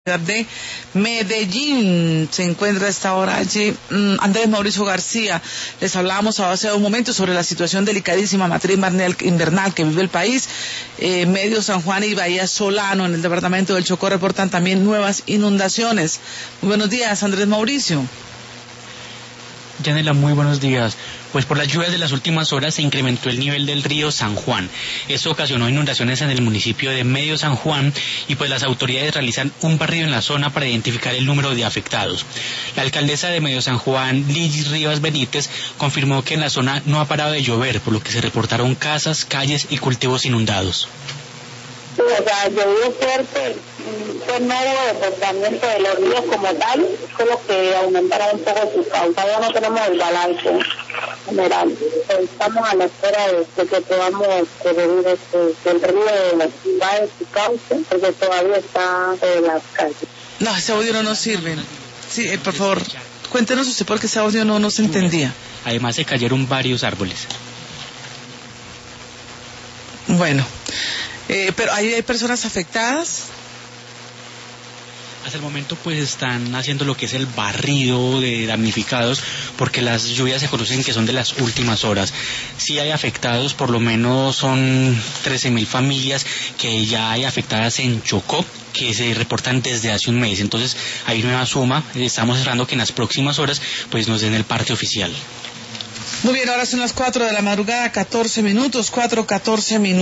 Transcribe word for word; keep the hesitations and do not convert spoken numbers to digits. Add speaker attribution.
Speaker 1: de Medellín. Se encuentra a esta hora allí um, Andrés Mauricio García. Les hablábamos hace un momento sobre la situación delicadísima materia invernal que vive el país. Eh, Medio San Juan y Bahía Solano en el departamento del Chocó reportan también nuevas inundaciones. Muy buenos días, Andrés Mauricio.
Speaker 2: Yanela, muy buenos días. Pues por las lluvias de las últimas horas se incrementó el nivel del río San Juan. Eso ocasionó inundaciones en el municipio de Medio San Juan y pues las autoridades realizan un barrido en la zona para identificar el número de afectados. La alcaldesa de Medio San Juan, Liz Rivas Benítez, confirmó que en la zona no ha parado de llover, por lo que se reportaron casas, calles y cultivos inundados.
Speaker 3: O sea, llovió fuerte, pues no hubo desbordamiento de los ríos como tal, solo que aumentaron un poco su causa. Ya no tenemos el balance general. Estamos a la espera de, de que podamos prevenir este, que el río baje su cauce, porque todavía está en las calles.
Speaker 1: No, ese audio no nos sirve. Sí, eh, por favor, cuéntenos usted porque ese audio no, no se entendía.
Speaker 2: Además se cayeron varios árboles.
Speaker 1: Bueno. Eh, pero ¿hay, hay personas afectadas?
Speaker 2: Hasta el momento pues están haciendo lo que es el barrido de damnificados porque las lluvias se conocen que son de las últimas horas. Sí hay afectados, por lo menos son trece mil familias que ya hay afectadas en Chocó, que se reportan desde hace un mes. Entonces hay nueva suma, estamos esperando que en las próximas horas pues nos den el parte oficial.
Speaker 1: Muy bien, ahora son las cuatro de la madrugada, catorce minutos, cuatro, catorce minutos.